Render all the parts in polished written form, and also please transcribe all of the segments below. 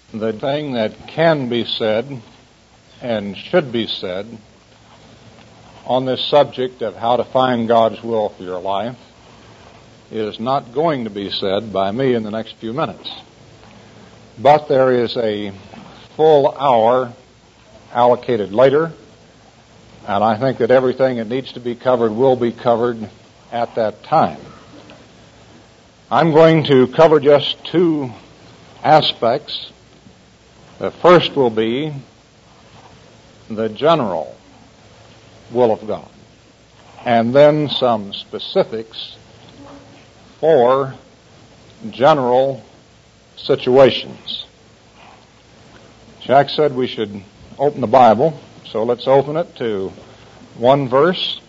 The thing that can be said and should be said on this subject of how to find God's will for your life is not going to be said by me in the next few minutes. But there is a full hour allocated later, and I think that everything that needs to be covered will be covered at that time. I'm going to cover just two aspects. The first will be the general will of God, and then some specifics for general situations. Jack said we should open the Bible, so let's open it to one verse,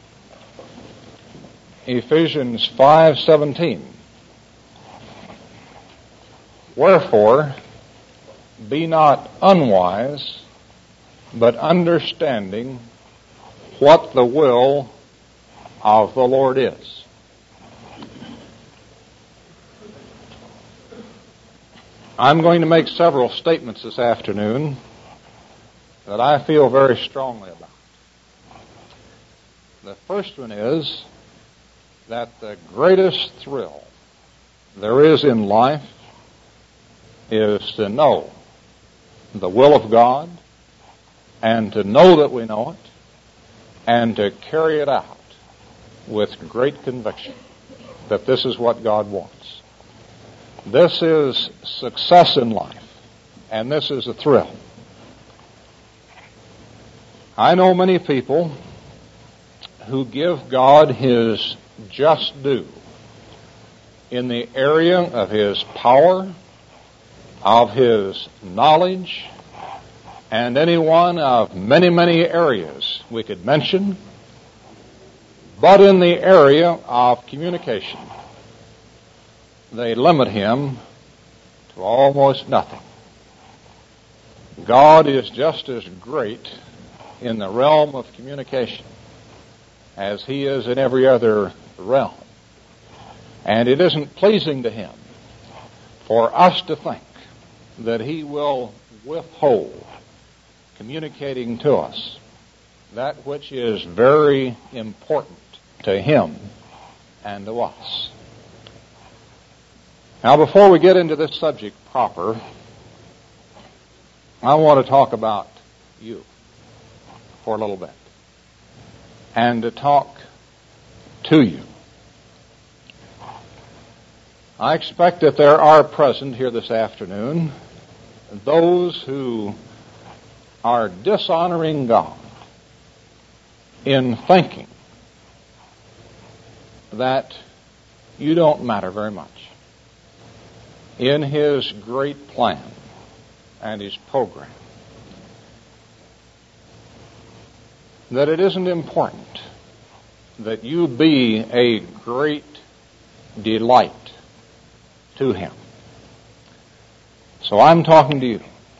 Ephesians 5:17. Wherefore, be not unwise, but understanding what the will of the Lord is. I'm going to make several statements this afternoon that I feel very strongly about. The first one is that the greatest thrill there is in life is to know the will of God, and to know that we know it, and to carry it out with great conviction that this is what God wants. This is success in life, and this is a thrill. I know many people who give God His just due in the area of His power, of His knowledge, and any one of many, many areas we could mention, but in the area of communication, they limit Him to almost nothing. God is just as great in the realm of communication as He is in every other realm. And it isn't pleasing to Him for us to think that He will withhold communicating to us that which is very important to Him and to us. Now, before we get into this subject proper, I want to talk about you for a little bit, and to talk to you. I expect that there are present here this afternoon those who are dishonoring God in thinking that you don't matter very much in His great plan and His program. That it isn't important that you be a great delight to Him. So I'm talking to you.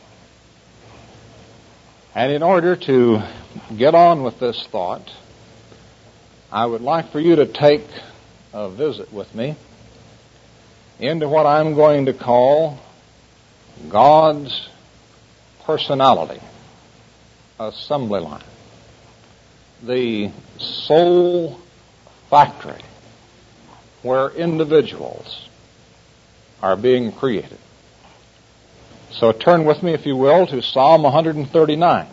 And in order to get on with this thought, I would like for you to take a visit with me into what I'm going to call God's personality assembly line. The soul factory where individuals are being created. So turn with me, if you will, to Psalm 139.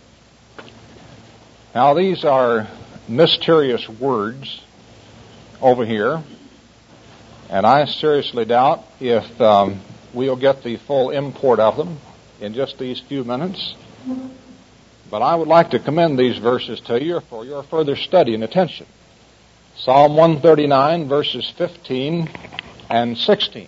Now, these are mysterious words over here, and I seriously doubt if we'll get the full import of them in just these few minutes. But I would like to commend these verses to you for your further study and attention. Psalm 139, verses 15 and 16.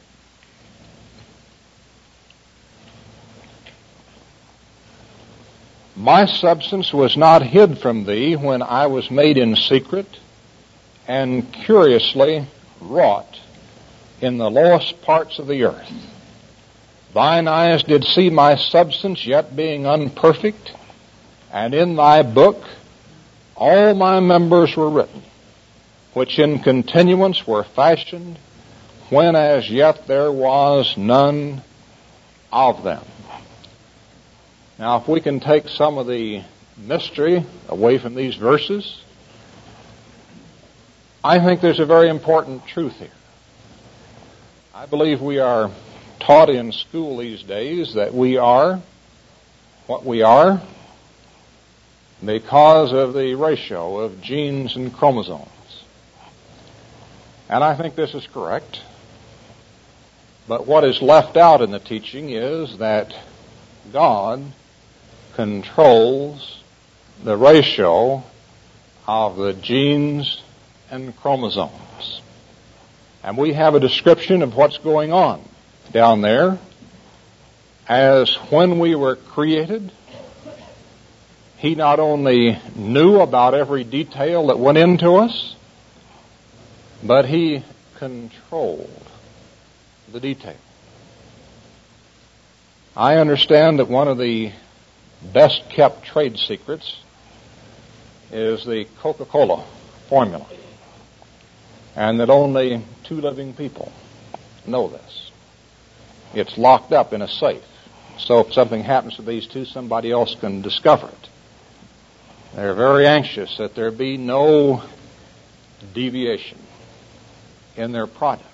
My substance was not hid from thee when I was made in secret and curiously wrought in the lowest parts of the earth. Thine eyes did see my substance, yet being unperfect, and in thy book all my members were written, which in continuance were fashioned, when as yet there was none of them. Now, if we can take some of the mystery away from these verses, I think there's a very important truth here. I believe we are taught in school these days that we are what we are because of the ratio of genes and chromosomes. And I think this is correct. But what is left out in the teaching is that God controls the ratio of the genes and chromosomes. And we have a description of what's going on down there as when we were created, He not only knew about every detail that went into us, but He controlled the detail. I understand that one of the best kept trade secrets is the Coca-Cola formula, and that only 2 living people know this. It's locked up in a safe, so if something happens to these 2, somebody else can discover it. They're very anxious that there be no deviation in their product.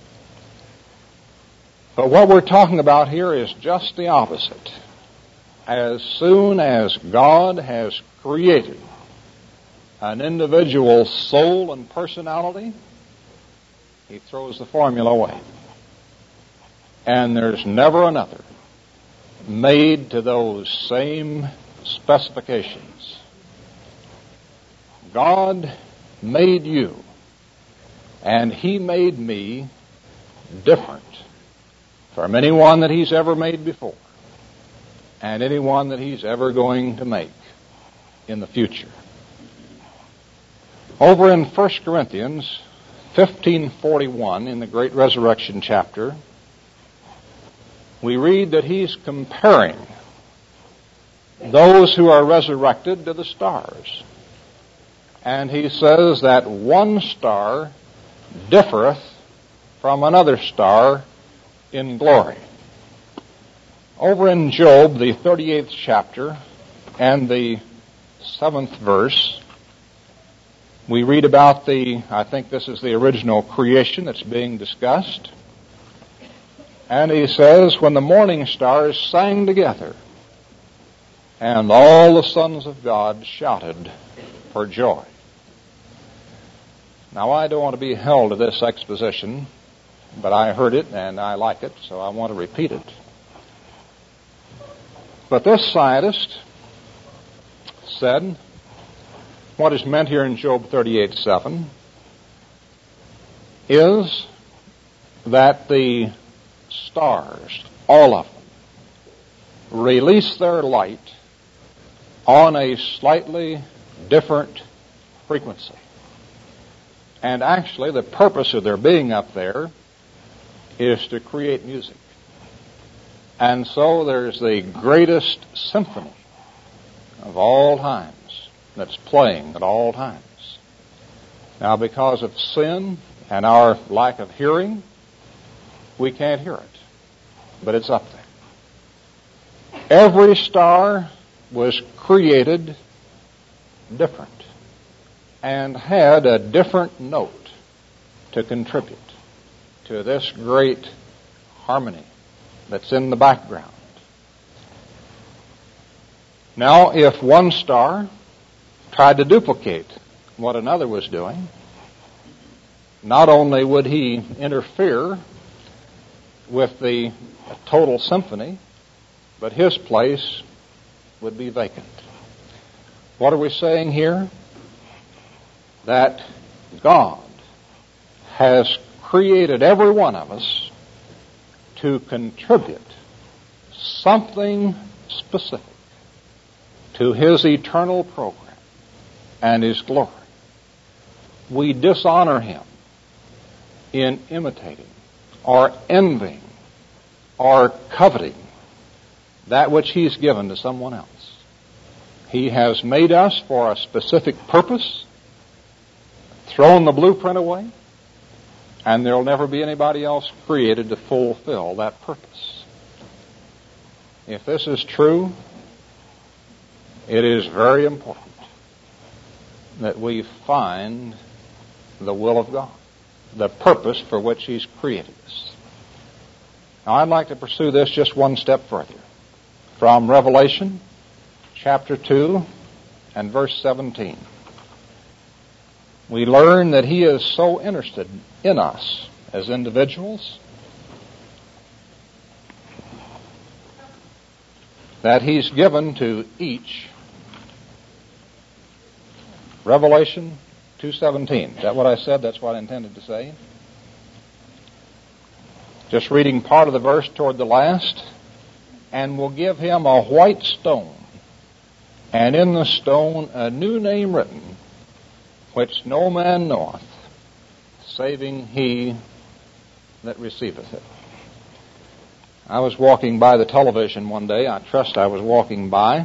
But what we're talking about here is just the opposite. As soon as God has created an individual soul and personality, He throws the formula away. And there's never another made to those same specifications. God made you, and He made me different from anyone that He's ever made before, and anyone that He's ever going to make in the future. Over in 1 Corinthians 15:41, in the Great Resurrection chapter, we read that He's comparing those who are resurrected to the stars. And He says that one star differeth from another star in glory. Over in Job, the 38th chapter and the 7th verse, we read about I think this is the original creation that's being discussed. And he says, when the morning stars sang together, and all the sons of God shouted for joy. Now, I don't want to be held to this exposition, but I heard it and I like it, so I want to repeat it. But this scientist said, what is meant here in Job 38:7 is that the stars, all of them, release their light on a slightly different frequency. And actually, the purpose of their being up there is to create music. And so there's the greatest symphony of all times that's playing at all times. Now, because of sin and our lack of hearing, we can't hear it. But it's up there. Every star was created different and had a different note to contribute to this great harmony that's in the background. Now, if one star tried to duplicate what another was doing, not only would he interfere with the total symphony, but his place would be vacant. What are we saying here? That God has created every one of us to contribute something specific to His eternal program and His glory. We dishonor Him in imitating or envying or coveting that which He's given to someone else. He has made us for a specific purpose, thrown the blueprint away, and there will never be anybody else created to fulfill that purpose. If this is true, It is very important that we find the will of God, the purpose for which He's created us. Now, I'd like to pursue this just one step further. From Revelation chapter 2 and verse 17. We learn that He is so interested in us as individuals that He's given to each. Revelation 2:17. Is that what I said? That's what I intended to say. Just reading part of the verse toward the last. And will give him a white stone, and in the stone a new name written, which no man knoweth, saving he that receiveth it. I was walking by the television one day. I trust I was walking by.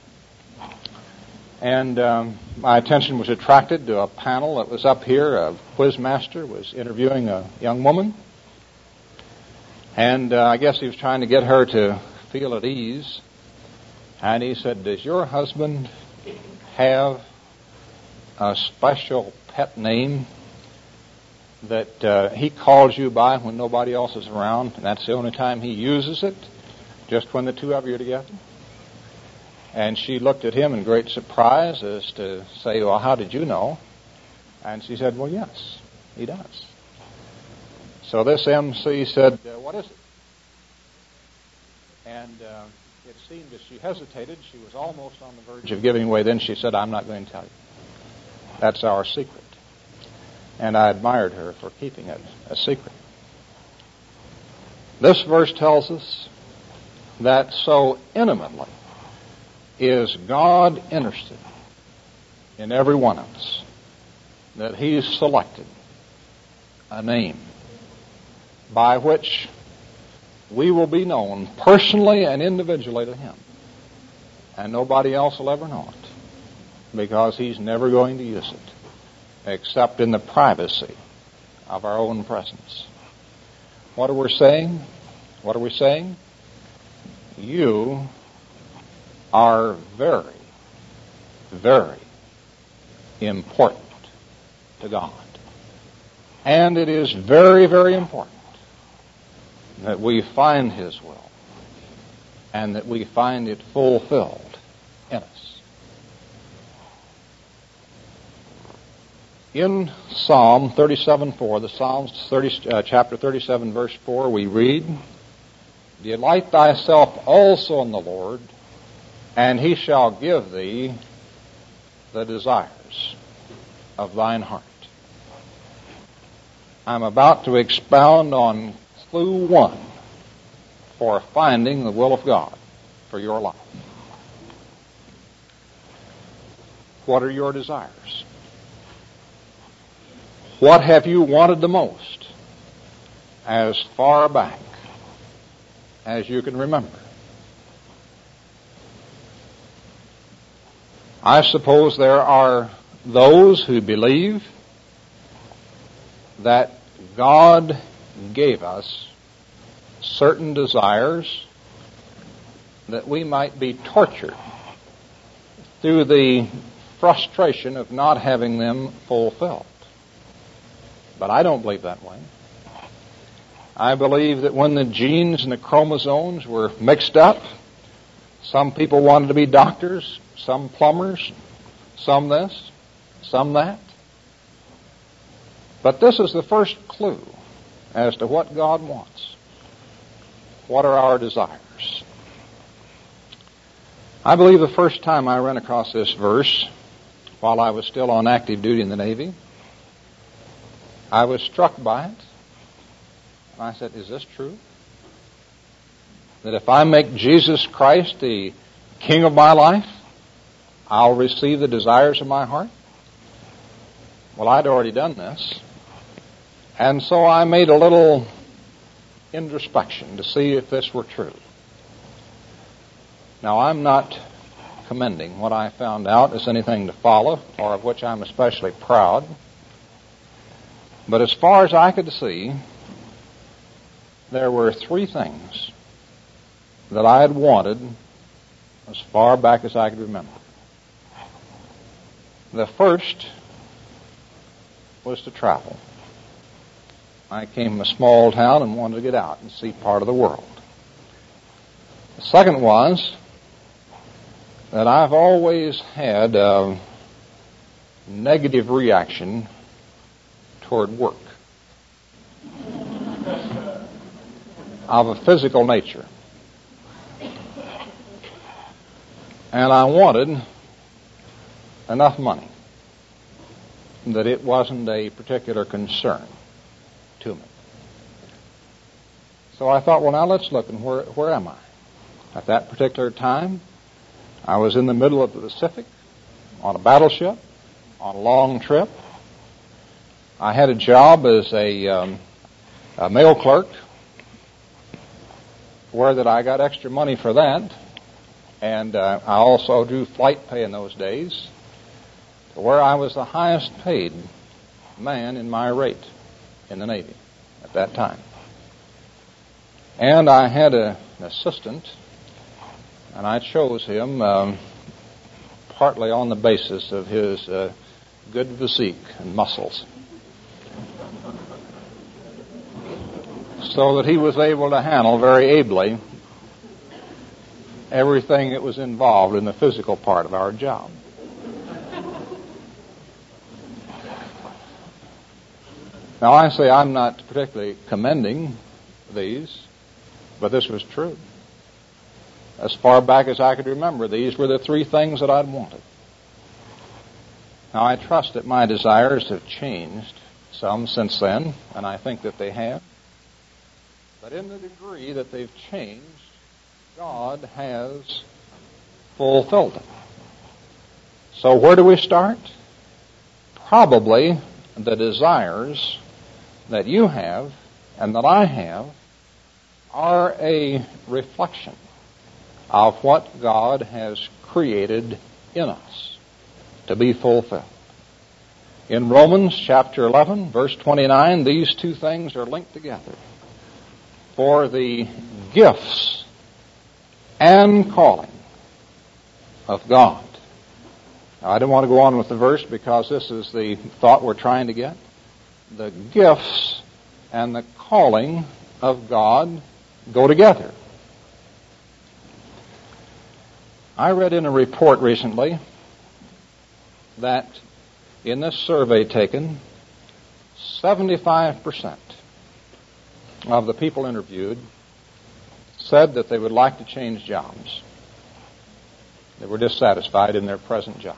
And my attention was attracted to a panel that was up here. A quizmaster was interviewing a young woman. And I guess he was trying to get her to feel at ease. And he said, does your husband have a special pet name that he calls you by when nobody else is around, and that's the only time he uses it, just when the two of you are together? And she looked at him in great surprise as to say, well, how did you know? And she said, well, yes, he does. So this MC said, what is it? And it seemed as she hesitated, she was almost on the verge of giving away. Then she said, I'm not going to tell you. That's our secret. And I admired her for keeping it a secret. This verse tells us that so intimately is God interested in every one of us that He's selected a name by which we will be known personally and individually to Him. And nobody else will ever know it, because He's never going to use it except in the privacy of our own presence. What are we saying? What are we saying? You are very, very important to God. And it is very, very important that we find His will and that we find it fulfilled in us. In Psalm 37:4, the Psalms chapter 37, verse 4, we read, delight thyself also in the Lord, and He shall give thee the desires of thine heart. I'm about to expound on clue 1 for finding the will of God for your life. What are your desires? What have you wanted the most as far back as you can remember? I suppose there are those who believe that God gave us certain desires that we might be tortured through the frustration of not having them fulfilled. But I don't believe that way. I believe that when the genes and the chromosomes were mixed up, some people wanted to be doctors, some plumbers, some this, some that. But this is the first clue as to what God wants. What are our desires? I believe the first time I ran across this verse, while I was still on active duty in the Navy, I was struck by it. And I said, is this true? That if I make Jesus Christ the King of my life, I'll receive the desires of my heart? Well, I'd already done this. And so I made a little introspection to see if this were true. Now, I'm not commending what I found out as anything to follow, or of which I'm especially proud. But as far as I could see, there were 3 things that I had wanted as far back as I could remember. The first was to travel. I came from a small town and wanted to get out and see part of the world. The second was that I've always had a negative reaction toward work of a physical nature. And I wanted enough money that it wasn't a particular concern to me. So I thought, well, now let's look, and where am I? At that particular time, I was in the middle of the Pacific, on a battleship, on a long trip. I had a job as a mail clerk, where that I got extra money for that, and I also drew flight pay in those days, where I was the highest paid man in my rate in the Navy at that time. And I had an assistant, and I chose him partly on the basis of his good physique and muscles, so that he was able to handle very ably everything that was involved in the physical part of our job. Now, I say I'm not particularly commending these, but this was true. As far back as I could remember, these were the three things that I'd wanted. Now, I trust that my desires have changed some since then, and I think that they have. But in the degree that they've changed, God has fulfilled them. So where do we start? Probably the desires that you have and that I have are a reflection of what God has created in us to be fulfilled. In Romans chapter 11, verse 29, these two things are linked together. For the gifts and calling of God. Now, I don't want to go on with the verse because this is the thought we're trying to get. The gifts and the calling of God go together. I read in a report recently that in this survey taken, 75% of the people interviewed said that they would like to change jobs. They were dissatisfied in their present jobs.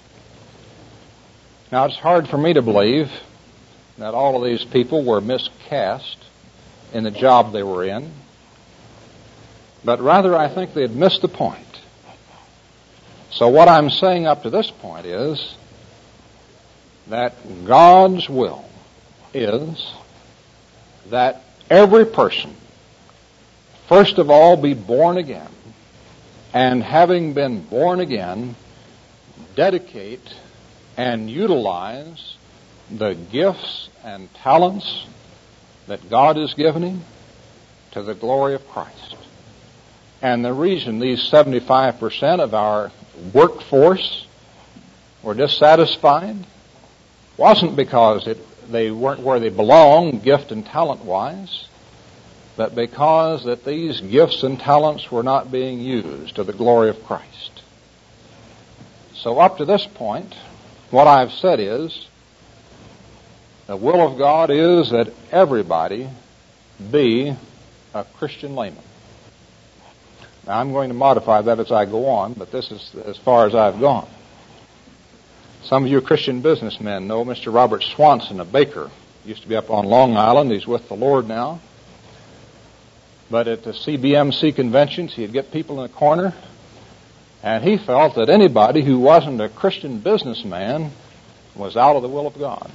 Now, it's hard for me to believe that all of these people were miscast in the job they were in, but rather I think they had missed the point. So what I'm saying up to this point is that God's will is that every person, first of all, be born again, and having been born again, dedicate and utilize the gifts and talents that God has given him to the glory of Christ. And the reason these 75% of our workforce were dissatisfied wasn't because they weren't where they belonged, gift and talent-wise, but because that these gifts and talents were not being used to the glory of Christ. So up to this point, what I've said is, the will of God is that everybody be a Christian layman. Now, I'm going to modify that as I go on, but this is as far as I've gone. Some of you Christian businessmen know Mr. Robert Swanson, a baker. Used to be up on Long Island. He's with the Lord now. But at the CBMC conventions, he'd get people in a corner, and he felt that anybody who wasn't a Christian businessman was out of the will of God.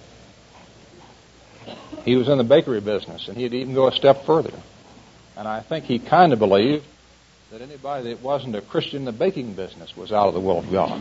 He was in the bakery business, and he'd even go a step further. And I think he kind of believed that anybody that wasn't a Christian in the baking business was out of the will of God.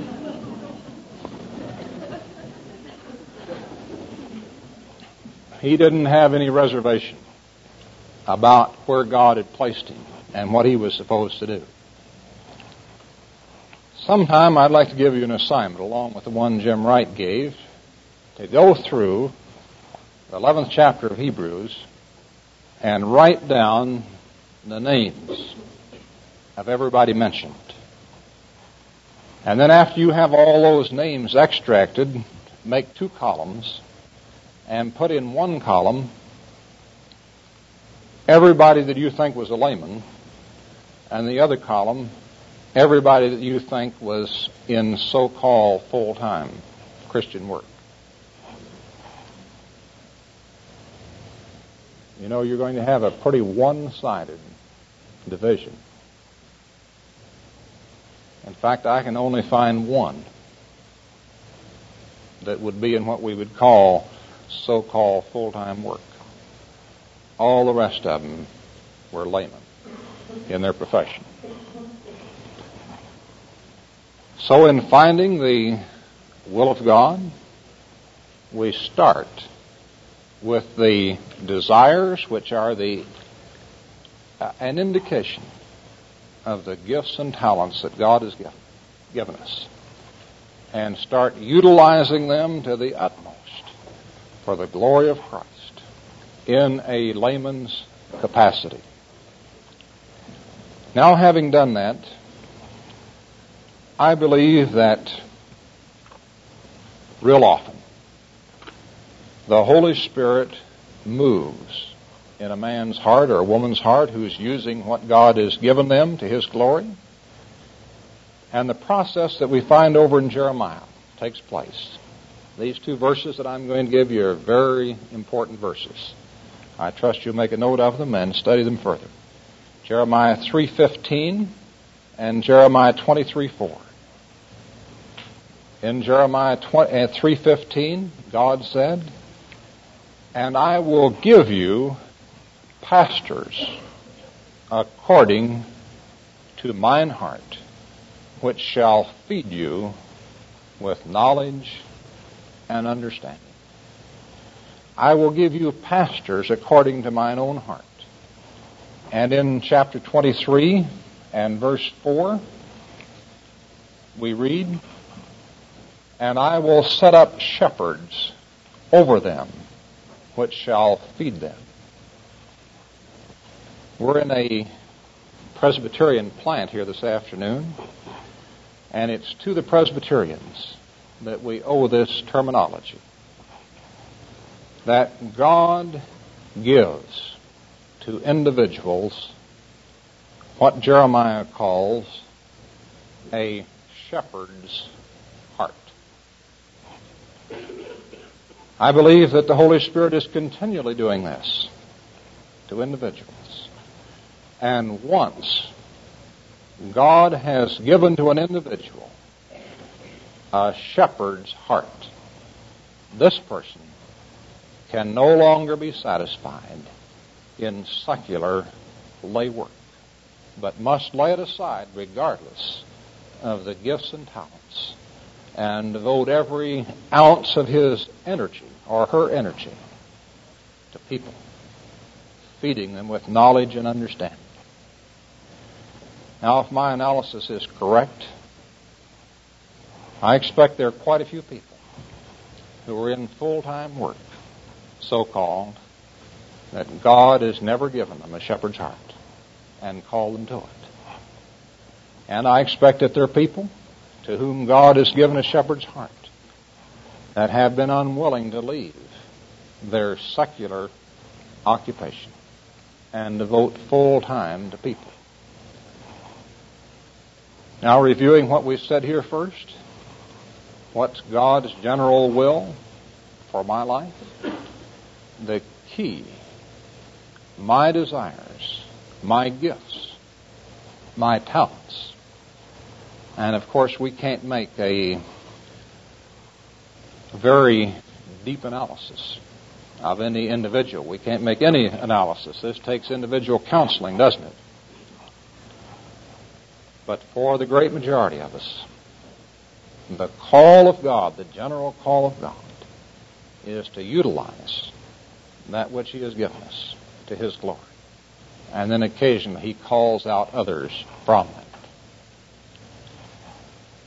He didn't have any reservation about where God had placed him and what he was supposed to do. Sometime I'd like to give you an assignment, along with the one Jim Wright gave, to go through the 11th chapter of Hebrews and write down the names of everybody mentioned. And then after you have all those names extracted, make 2 columns and put in one column everybody that you think was a layman, and the other column everybody that you think was in so-called full-time Christian work. You know, you're going to have a pretty one-sided division. In fact, I can only find one that would be in what we would call so-called full-time work. All the rest of them were laymen in their profession. So in finding the will of God, we start with the desires, which are an indication of the gifts and talents that God has given us, and start utilizing them to the utmost for the glory of Christ in a layman's capacity. Now, having done that, I believe that real often the Holy Spirit moves in a man's heart or a woman's heart who's using what God has given them to His glory. And the process that we find over in Jeremiah takes place. These 2 verses that I'm going to give you are very important verses. I trust you'll make a note of them and study them further. Jeremiah 3:15 and Jeremiah 23:4. In Jeremiah 3:15, God said, "And I will give you pastors according to mine heart, which shall feed you with knowledge and understanding." I will give you pastors according to mine own heart. And in chapter 23 and verse 4, we read, "And I will set up shepherds over them, which shall feed them." We're in a Presbyterian plant here this afternoon, and it's to the Presbyterians that we owe this terminology, that God gives to individuals what Jeremiah calls a shepherd's heart. I believe that the Holy Spirit is continually doing this to individuals. And once God has given to an individual a shepherd's heart, this person can no longer be satisfied in secular lay work, but must lay it aside regardless of the gifts and talents, and devote every ounce of his energy or her energy to people, feeding them with knowledge and understanding. Now, if my analysis is correct, I expect there are quite a few people who are in full-time work, so-called, that God has never given them a shepherd's heart and called them to it. And I expect that there are people to whom God has given a shepherd's heart that have been unwilling to leave their secular occupation and devote full time to people. Now, reviewing what we've said here first, what's God's general will for my life? The key, my desires, my gifts, my talents. And of course, we can't make a very deep analysis of any individual. We can't make any analysis. This takes individual counseling, doesn't it? But for the great majority of us, the call of God, the general call of God, is to utilize that which He has given us to His glory. And then occasionally He calls out others from that.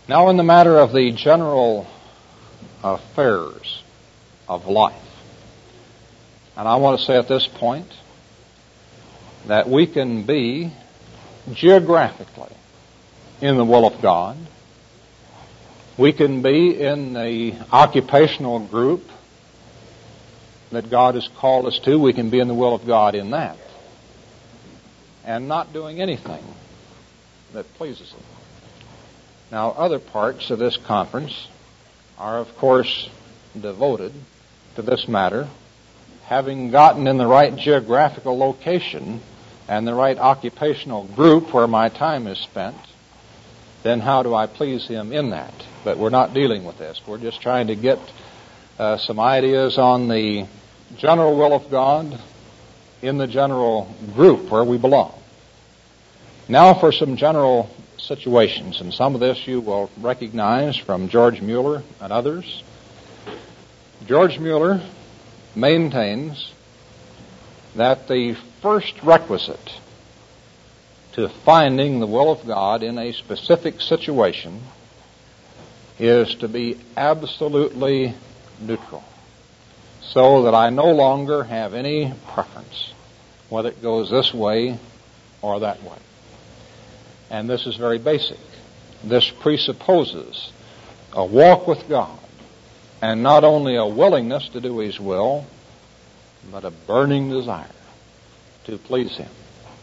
Now, in the matter of the general affairs of life, and I want to say at this point that we can be geographically in the will of God. We can be in the occupational group that God has called us to. We can be in the will of God in that, and not doing anything that pleases Him. Now, other parts of this conference are, of course, devoted to this matter. Having gotten in the right geographical location and the right occupational group where my time is spent, then how do I please Him in that? But we're not dealing with this. We're just trying to get some ideas on the general will of God in the general group where we belong. Now for some general situations, and some of this you will recognize from George Mueller and others. George Mueller maintains that the first requisite to finding the will of God in a specific situation is to be absolutely neutral, so that I no longer have any preference whether it goes this way or that way. And this is very basic. This presupposes a walk with God, and not only a willingness to do His will, but a burning desire to please Him.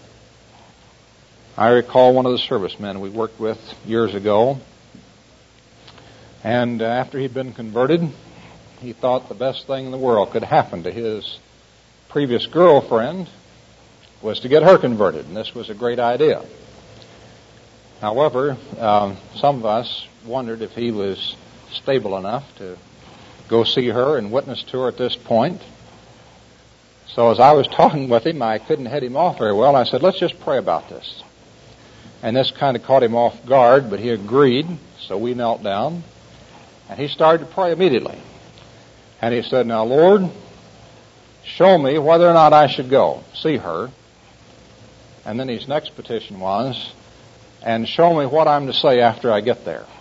I recall one of the servicemen we worked with years ago, and after he'd been converted, he thought the best thing in the world could happen to his previous girlfriend was to get her converted, and this was a great idea. However, some of us wondered if he was stable enough to go see her and witness to her at this point. So as I was talking with him, I couldn't head him off very well. I said, let's just pray about this. And this kind of caught him off guard, but he agreed, so we knelt down, and he started to pray immediately. And he said, now, Lord, show me whether or not I should go see her. And then his next petition was, and show me what I'm to say after I get there.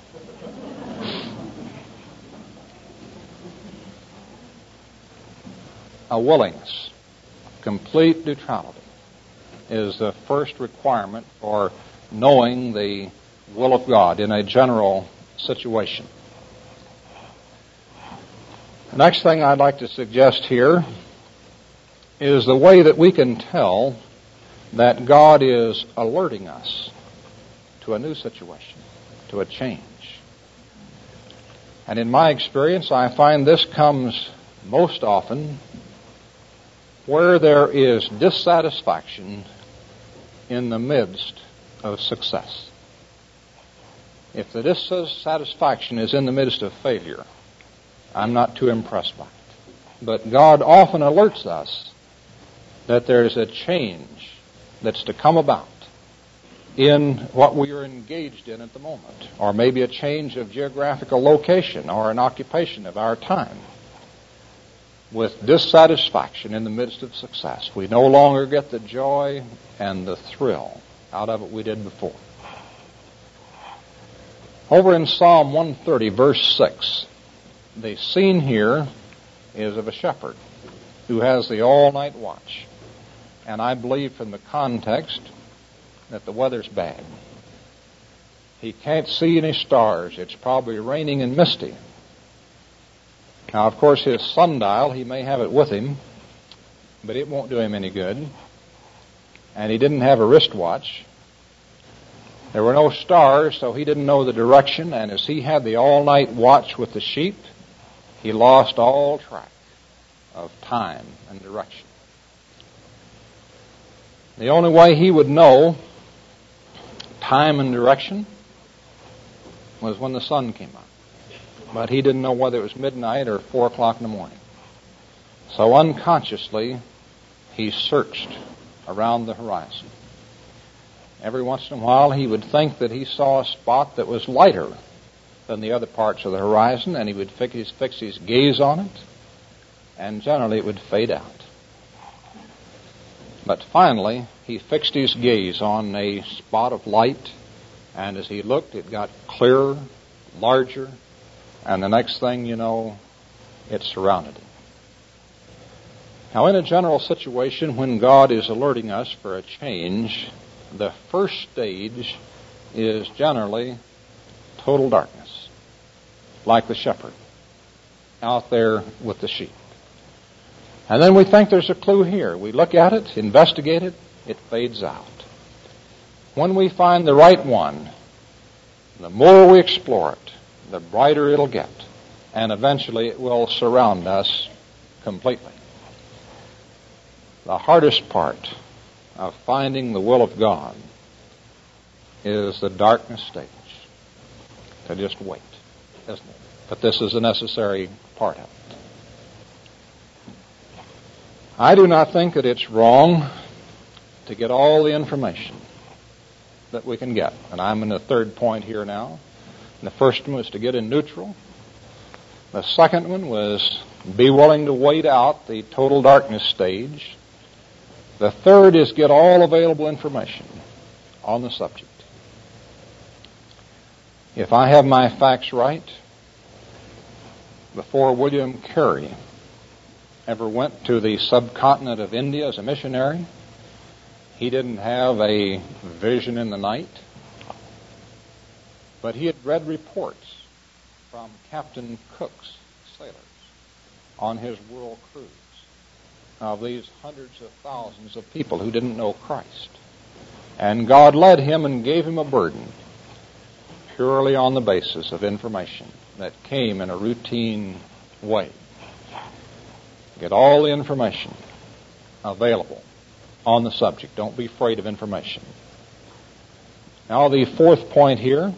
A willingness, complete neutrality, is the first requirement for knowing the will of God in a general situation. The next thing I'd like to suggest here is the way that we can tell that God is alerting us to a new situation, to a change. And in my experience, I find this comes most often where there is dissatisfaction in the midst of success. If the dissatisfaction is in the midst of failure, I'm not too impressed by it. But God often alerts us that there's a change that's to come about in what we are engaged in at the moment, or maybe a change of geographical location or an occupation of our time. With dissatisfaction in the midst of success, we no longer get the joy and the thrill out of it we did before. Over in Psalm 130, verse 6, the scene here is of a shepherd who has the all-night watch. And I believe from the context that the weather's bad. He can't see any stars. It's probably raining and misty. Now, of course, his sundial, he may have it with him, but it won't do him any good. And he didn't have a wristwatch. There were no stars, so he didn't know the direction, and as he had the all-night watch with the sheep, he lost all track of time and direction. The only way he would know time and direction was when the sun came up. But he didn't know whether it was midnight or 4 o'clock in the morning. So unconsciously, he searched around the horizon. Every once in a while, he would think that he saw a spot that was lighter than the other parts of the horizon, and he would fix his gaze on it, and generally it would fade out. But finally, he fixed his gaze on a spot of light, and as he looked, it got clearer larger, and the next thing you know, it's surrounded it. Now, in a general situation, when God is alerting us for a change, the first stage is generally total darkness, like the shepherd out there with the sheep. And then we think there's a clue here. We look at it, investigate it, it fades out. When we find the right one, the more we explore it, the brighter it'll get. And eventually it will surround us completely. The hardest part of finding the will of God is the darkness stage. To just wait, isn't it? But this is a necessary part of it. I do not think that it's wrong to get all the information that we can get. And I'm in the third point here now. And the first one was to get in neutral. The second one was be willing to wait out the total darkness stage. The third is get all available information on the subject. If I have my facts right, before William Carey ever went to the subcontinent of India as a missionary, he didn't have a vision in the night, but he had read reports from Captain Cook's sailors on his world cruise of these hundreds of thousands of people who didn't know Christ. And God led him and gave him a burden purely on the basis of information that came in a routine way. Get all the information available on the subject. Don't be afraid of information. Now the fourth point here,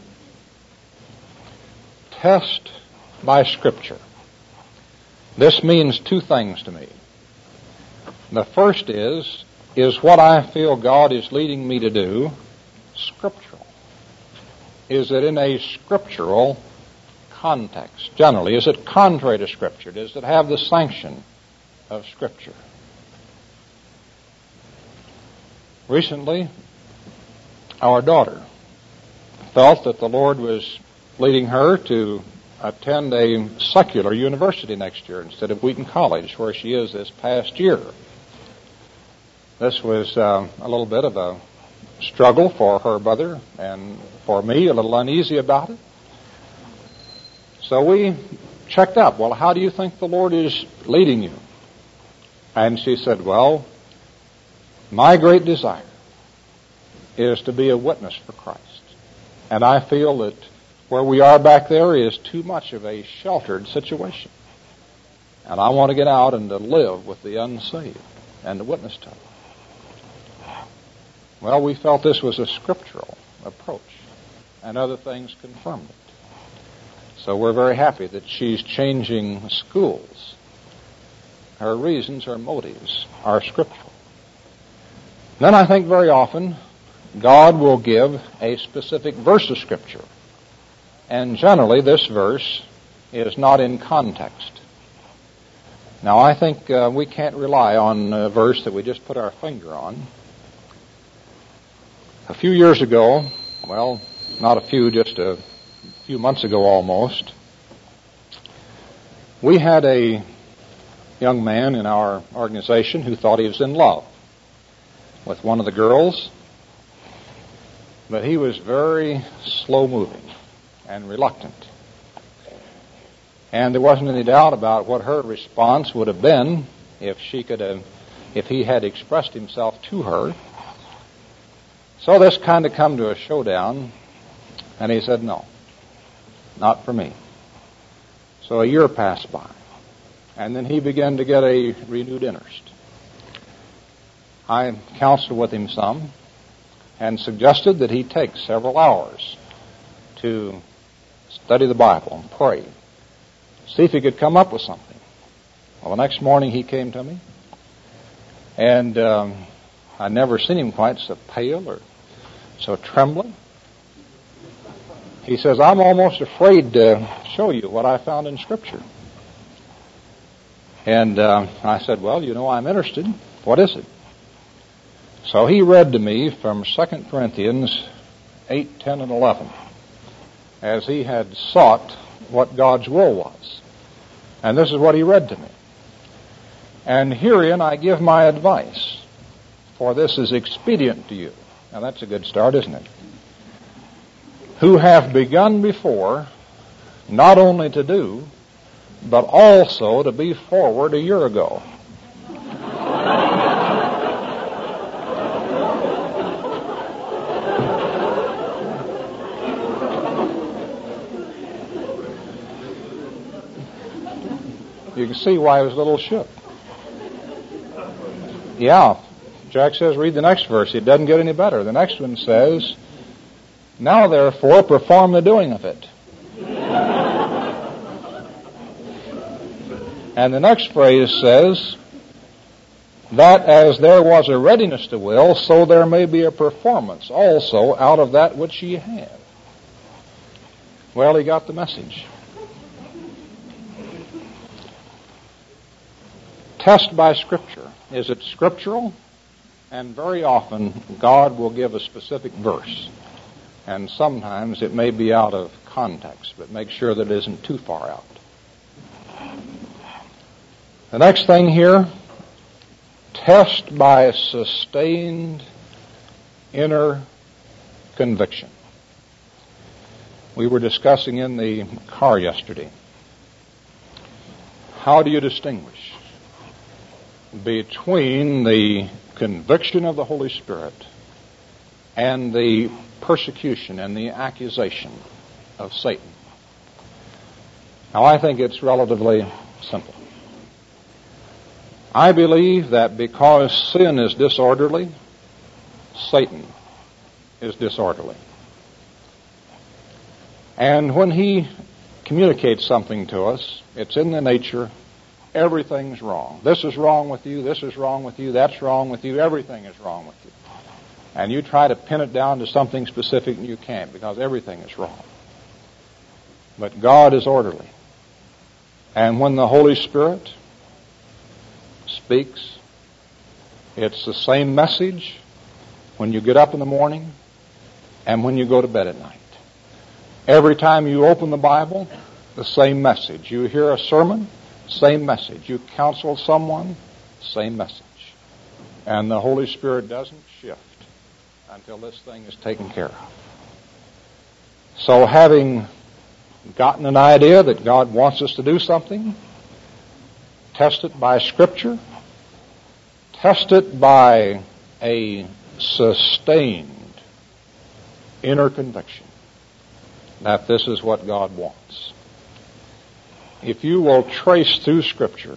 test by Scripture. This means two things to me. The first is what I feel God is leading me to do scriptural? Is it in a scriptural context? Generally, is it contrary to Scripture? Does it have the sanction of Scripture? Recently, our daughter felt that the Lord was leading her to attend a secular university next year instead of Wheaton College, where she is this past year. This was a little bit of a struggle for her brother and for me, a little uneasy about it. So we checked up. Well, how do you think the Lord is leading you? And she said, well, my great desire is to be a witness for Christ. And I feel that where we are back there is too much of a sheltered situation. And I want to get out and to live with the unsaved and to witness to them. Well, we felt this was a scriptural approach, and other things confirmed it. So we're very happy that she's changing schools. Her reasons, her motives are scriptural. Then I think very often God will give a specific verse of Scripture. And generally this verse is not in context. Now I think we can't rely on a verse that we just put our finger on. A few years ago, well, not a few, just a few months ago almost, we had a young man in our organization who thought he was in love with one of the girls, but he was very slow-moving and reluctant. And there wasn't any doubt about what her response would have been if he had expressed himself to her. So this kind of come to a showdown, and he said, no, not for me. So a year passed by, and then he began to get a renewed interest. I counseled with him some and suggested that he take several hours to study the Bible and pray, see if he could come up with something. Well, the next morning he came to me, and I'd never seen him quite so pale or so trembling. He says, I'm almost afraid to show you what I found in Scripture. And I said, well, you know, I'm interested. What is it? So he read to me from 2 Corinthians 8, 10, and 11. as he had sought what God's will was. And this is what he read to me. And herein I give my advice, for this is expedient to you. Now that's a good start, isn't it? Who have begun before, not only to do, but also to be forward a year ago. You can see why I was a little shook. Yeah, Jack says read the next verse. It doesn't get any better. The next one says, now therefore perform the doing of it. And the next phrase says, that as there was a readiness to will, so there may be a performance also out of that which ye have. Well, he got the message. Test by Scripture. Is it scriptural? And very often God will give a specific verse. And sometimes it may be out of context, but make sure that it isn't too far out. The next thing here, test by sustained inner conviction. We were discussing in the car yesterday. How do you distinguish between the conviction of the Holy Spirit and the persecution and the accusation of Satan? Now, I think it's relatively simple. I believe that because sin is disorderly, Satan is disorderly. And when he communicates something to us, it's in the nature, everything's wrong. This is wrong with you, this is wrong with you, that's wrong with you, everything is wrong with you. And you try to pin it down to something specific and you can't, because everything is wrong. But God is orderly. And when the Holy Spirit speaks, it's the same message when you get up in the morning and when you go to bed at night. Every time you open the Bible, the same message. You hear a sermon, same message. You counsel someone, same message. And the Holy Spirit doesn't shift until this thing is taken care of. So having gotten an idea that God wants us to do something, test it by Scripture, test it by a sustained inner conviction that this is what God wants. If you will trace through Scripture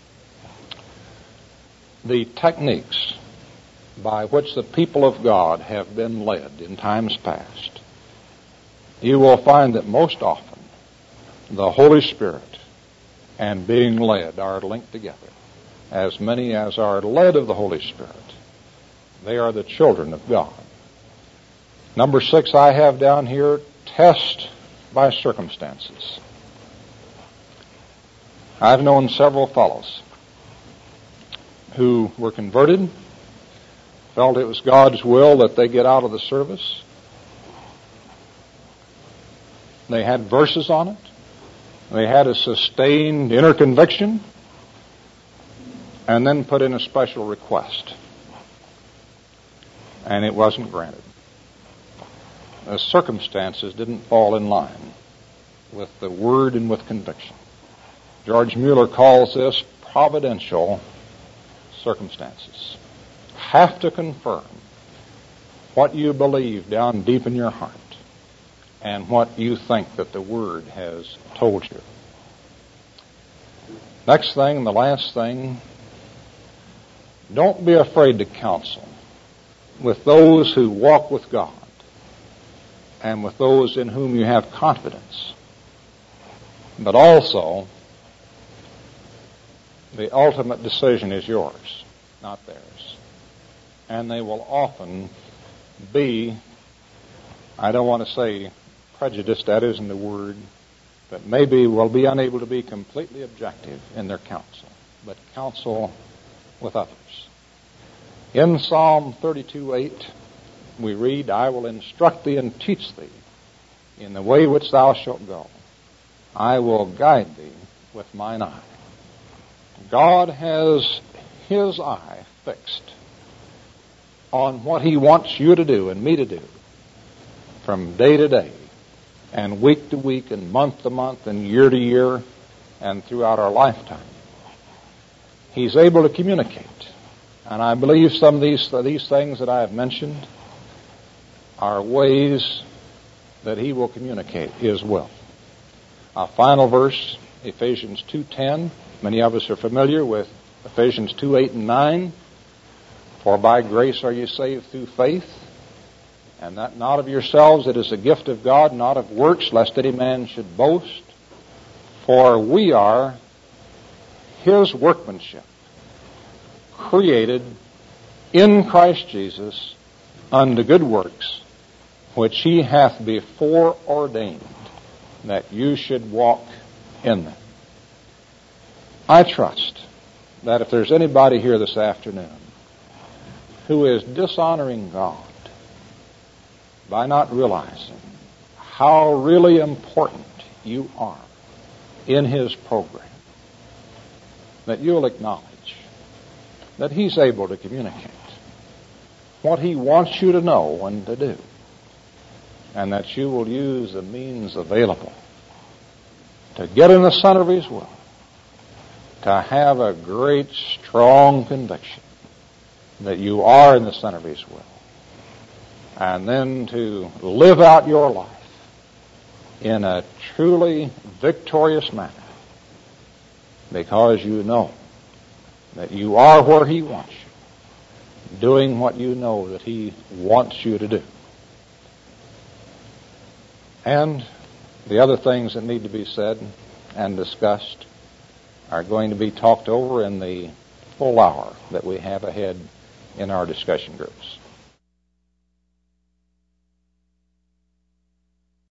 the techniques by which the people of God have been led in times past, you will find that most often the Holy Spirit and being led are linked together. As many as are led of the Holy Spirit, they are the children of God. Number 6 I have down here, test by circumstances. I've known several fellows who were converted, felt it was God's will that they get out of the service. They had verses on it. They had a sustained inner conviction, and then put in a special request. And it wasn't granted. The circumstances didn't fall in line with the Word and with conviction. George Mueller calls this providential circumstances. Have to confirm what you believe down deep in your heart and what you think that the Word has told you. Next thing, the last thing, don't be afraid to counsel with those who walk with God and with those in whom you have confidence. But also, the ultimate decision is yours, not theirs. And they will often be, I don't want to say prejudiced, that isn't the word, but maybe will be unable to be completely objective in their counsel, but counsel with others. In Psalm 32:8, we read, I will instruct thee and teach thee in the way which thou shalt go. I will guide thee with mine eye. God has his eye fixed on what he wants you to do and me to do from day to day and week to week and month to month and year to year and throughout our lifetime. He's able to communicate. And I believe some of these things that I have mentioned are ways that he will communicate his will. Our final verse, Ephesians 2:10. Many of us are familiar with Ephesians 2:8 and 9. For by grace are you saved through faith, and that not of yourselves, it is a gift of God, not of works, lest any man should boast. For we are his workmanship, created in Christ Jesus unto good works, which he hath before ordained that you should walk in them. I trust that if there's anybody here this afternoon who is dishonoring God by not realizing how really important you are in his program, that you'll acknowledge that he's able to communicate what he wants you to know and to do, and that you will use the means available to get in the center of his will, to have a great, strong conviction that you are in the center of his will, and then to live out your life in a truly victorious manner, because you know that you are where he wants you, doing what you know that he wants you to do. And the other things that need to be said and discussed are going to be talked over in the full hour that we have ahead in our discussion groups.